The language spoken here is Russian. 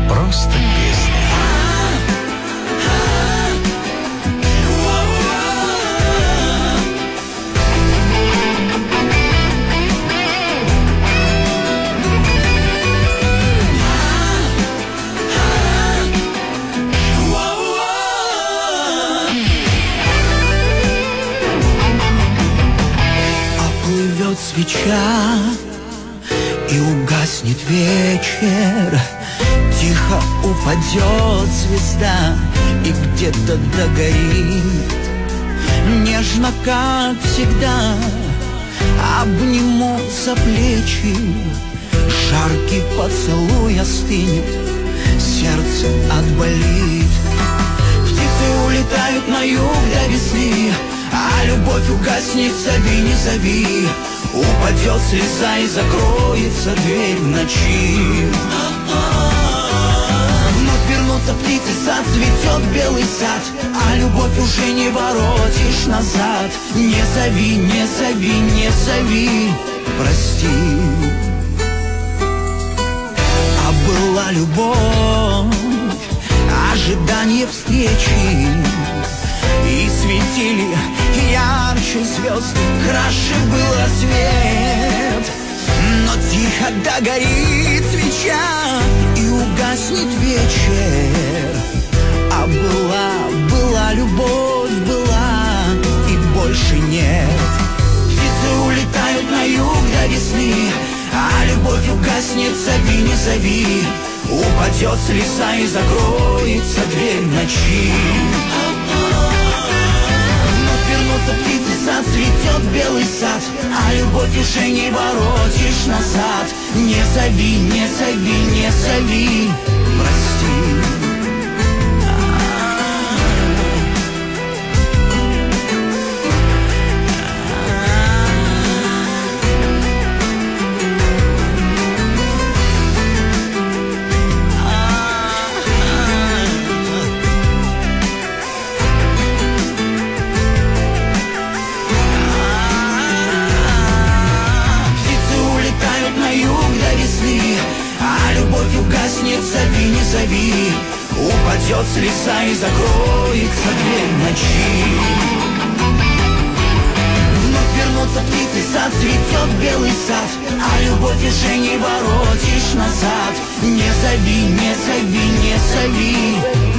Просто песня. Оплывет свеча и угаснет вечер, тихо упадет звезда и где-то догорит. Нежно, как всегда, обнимутся плечи, жаркий поцелуй остынет, сердце отболит. Птицы улетают на юг до весны, а любовь угаснет, зови, не зови. Упадет слеза и закроется дверь в ночи. Вновь вернутся птицы, сад цветет белый сад, а любовь уже не воротишь назад. Не зови, не зови, не зови, прости. А была любовь, ожидание встречи, и светили ярче звезд, краше был рассвет. Но тихо догорит свеча и угаснет вечер. А была любовь, была и больше нет. Птицы улетают на юг до весны, а любовь угаснет, зови, не зови. Упадет слеза и закроется дверь в ночи. Птицы, сад цветет белый сад, а любовь уже не воротишь назад. Не зови, не зови, не зови, прости. Угаснет, зови, не зови. Упадет слеза и закроется дверь в ночи. Вновь вернутся птицы, сад цветет белый сад, а любовь уже не воротишь назад. Не зови, не зови, не зови.